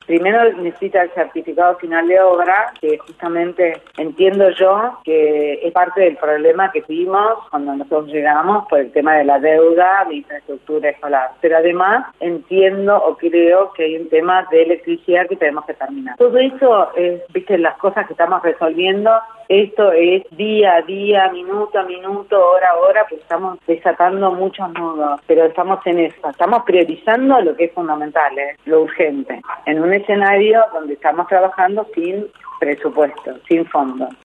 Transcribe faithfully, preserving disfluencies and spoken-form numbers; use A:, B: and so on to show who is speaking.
A: primero necesita el certificado final de obra, que justamente entiendo yo que es parte del problema que tuvimos cuando nosotros llegamos por el tema de la deuda de infraestructura escolar. Pero además entiendo o creo que hay un tema de electricidad que tenemos que terminar. Todo eso es, viste, las cosas que estamos resolviendo. Esto es día a día, minuto a minuto, hora a hora, pues estamos desatando muchos nudos, pero estamos en eso, estamos priorizando lo que es fundamental, ¿eh? Lo urgente, en un escenario donde estamos trabajando sin presupuesto, sin fondos.